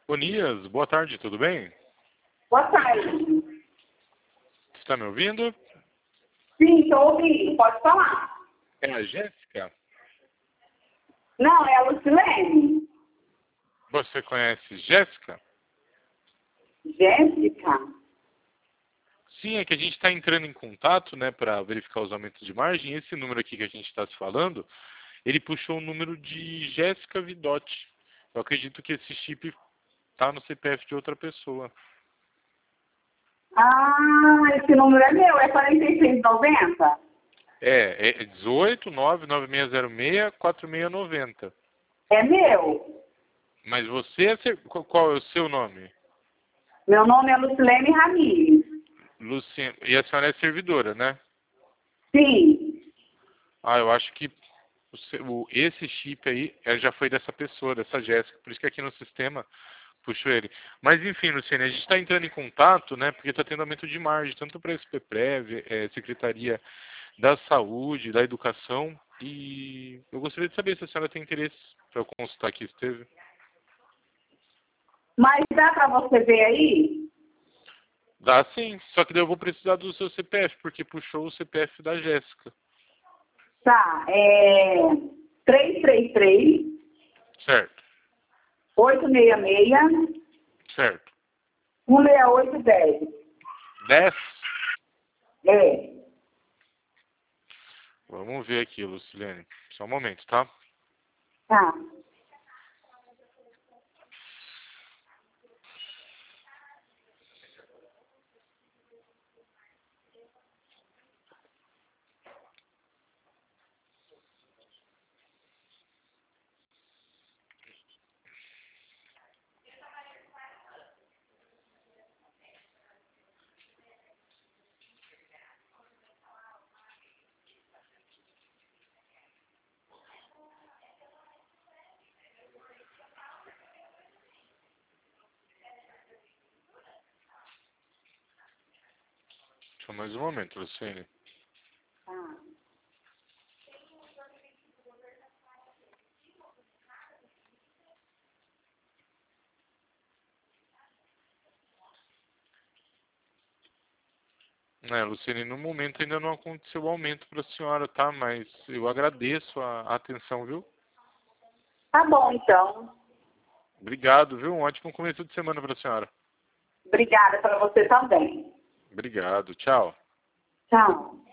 Onias, boa tarde, tudo bem? Boa tarde. Você está me ouvindo? Sim, estou ouvindo. Pode falar. É a Jéssica? Não, é a Lucilene. Você conhece Jéssica? Jéssica? Sim, é que a gente está entrando em contato, né, para verificar os aumentos de margem. Esse número aqui que a gente está se falando, ele puxou o número de Jéssica Vidotti. Eu acredito que esse chip está no CPF de outra pessoa. Ah, esse número é meu. É 4690? É 18 99606 4690. É meu. Mas você, qual é o seu nome? Meu nome é Lucilene Ramires. Luciana. E a senhora é servidora, né? Sim. Ah, eu acho que esse chip aí já foi dessa pessoa, dessa Jéssica. Por isso que aqui no sistema puxou ele. Mas enfim, Luciane, a gente está entrando em contato, né? Porque está tendo aumento de margem, tanto para a SPPrev, Secretaria da Saúde, da Educação. E eu gostaria de saber se a senhora tem interesse para eu consultar aqui, esteve. Mas dá para você ver aí? Dá sim, só que daí eu vou precisar do seu CPF, porque puxou o CPF da Jéssica. Tá. 333 Certo, 866 certo. 16810. 10? É. Vamos ver aqui, Lucilene. Só um momento, tá? Tá. Só mais um momento, Lucilene. Tá. Luciane, no momento ainda não aconteceu o aumento para a senhora, tá? Mas eu agradeço a atenção, viu? Tá bom, então. Obrigado, viu? Um ótimo começo de semana para a senhora. Obrigada para você também. Obrigado, tchau. Tchau.